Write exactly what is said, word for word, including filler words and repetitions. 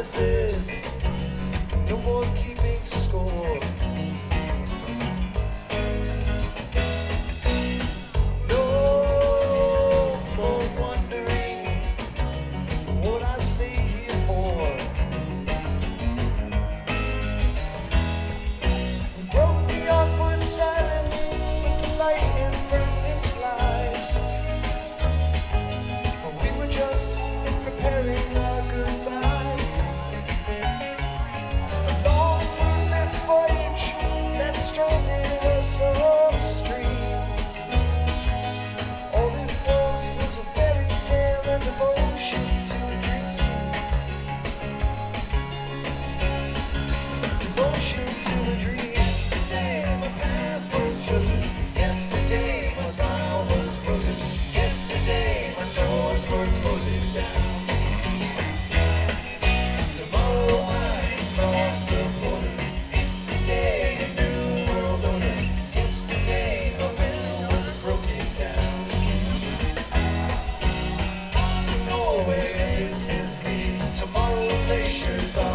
promises, no more keeping score. No more wondering what I stay here for. We broke the awkward silence with the lightning burnt its lies. But we were just preparing our goodbyes. A long fruitless voyage that stranded us upstream. All it was was a fairy tale and devotion to a dream. Devotion to a dream. Yesterday my path was chosen. Yesterday my smile was frozen. Yesterday my doors were closing down. Tomorrow I cross the border. It's today a new world order. Yesterday my will was broken down. Norway, this is me. Tomorrow glaciers